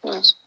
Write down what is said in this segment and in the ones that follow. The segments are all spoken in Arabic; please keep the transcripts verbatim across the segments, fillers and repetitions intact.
ماشي.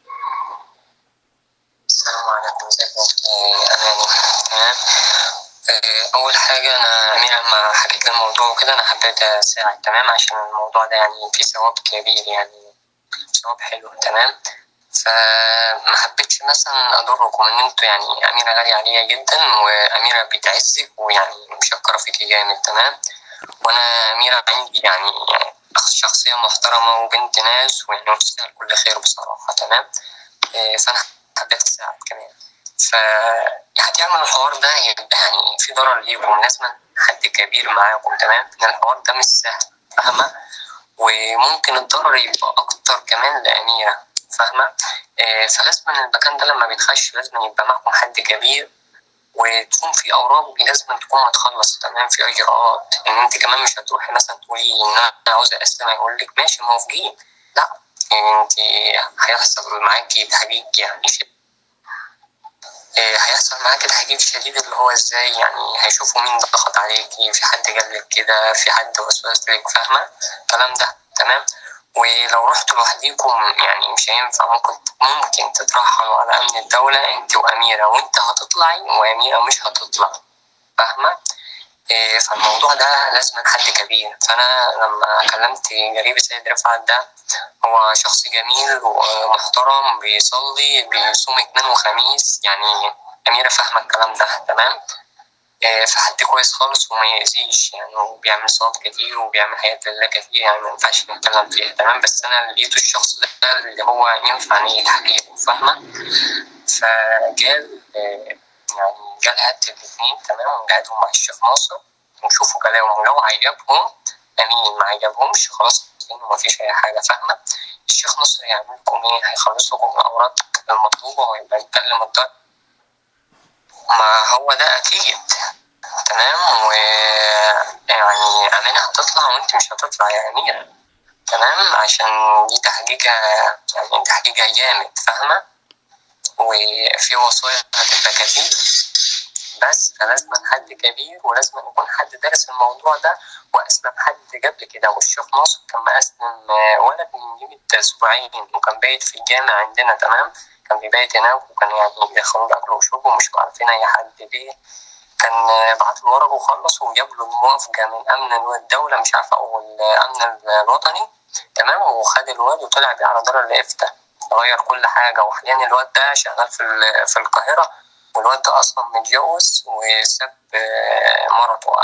السلام عليكم، ازيك يا أماني؟ تمام. أول حاجة أنا أميرة لما حكيت لي الموضوع وكده أنا حبيت أساعد، تمام، عشان الموضوع ده يعني فيه ثواب كبير، يعني ثواب حلو، تمام. فما حبيتش مثلا أضركم إن انتوا يعني أميرة غالية عليا جدا، وأميرة بتعزك ويعني مشكرة فيكي جامد، تمام. وأنا أميرة عندي يعني شخصية محترمة وبنت ناس ويعني وتستاهل كل خير بصراحة، تمام. فأنا حبيت أساعد كمان. فهتعمل الحوار ده يبقى يعني في ضرر ليكم، لازم حد كبير معاكم، تمام. إن الحوار ده مش سهل، فاهمة؟ وممكن الضرر يبقى أكتر كمان لأميرة، فاهمة؟ فلازم المكان ده لما بيتخش لازم يبقى معكم حد كبير، وتكون في أوراق لازم تكون متخلص، تمام، في إجراءات. إن أنت كمان مش هتروحي مثلا تقولي إن أنا عاوزة أسلم يقول لك ماشي موافقين، لا، يعني أنت هيحصل معاكي تحقيق، يعني هيحصل معاك الحديد الشديد اللي هو ازاي، يعني هيشوفوا مين ضغط عليكي، في حد قالك كده، في حد وسوس لك، فاهمة الكلام ده، تمام. ولو رحتوا لوحديكم يعني مش هينفع، ممكن ممكن تترحلوا على أمن الدولة انت وأميرة، وانت هتطلعي وأميرة مش هتطلع، فاهمة؟ فالموضوع ده لازم حد كبير. فأنا لما كلمت قريب سيد رفعت ده، هو شخص جميل ومحترم، بيصلي بيصوم اثنين وخميس، يعني أميرة فاهمة الكلام ده، تمام. فحد كويس خالص وما يأذيش يعني، وبيعمل صواب كتير وبيعمل حاجات لله كتير، يعني ما ينفعش نتكلم فيها، تمام. بس أنا لقيته الشخص ده اللي هو ينفع يتحقق، فاهمة؟ فقال يعني قال هات الاثنين، تمام، وقعدهم مع الشيخ ناصر ونشوفوا كلامهم، لو عجبهم أمين، ما عجبهمش خلاص ما فيش أي حاجة، فاهمة؟ الشيخ ناصر يعمل لكم إيه؟ هيخلص لكم الأوراق المطلوبة ويبقى يتكلم الضرب، ما هو ده أكيد، تمام. ويعني أمينة هتطلع وأنت مش هتطلع يا أميرة، تمام، عشان دي تحقيقة، يعني تحقيقة جامد، فاهمة؟ وفي وصايا هتبقى كتير، بس فلازم حد كبير، ولازم يكون حد دارس الموضوع ده وأسلم حد قبل كده. والشيخ ناصر كان مأسلم ولد من يوم أسبوعين، وكان بايت في الجامع عندنا، تمام، كان بيبيت هناك، وكان يعني بيدخلوا أكل وشرب ومش عارفين أي حد ليه. كان بعت له ورقه وخلص وجاب له الموافقة من أمن الدولة، مش عارفة، أو الأمن الوطني، تمام. وخد الواد وطلع بيه على دار الإفتاء، غير كل حاجة. وحاليا الواد ده شغال في في القاهرة، والواد ده أصلا متجوز وساب مرته.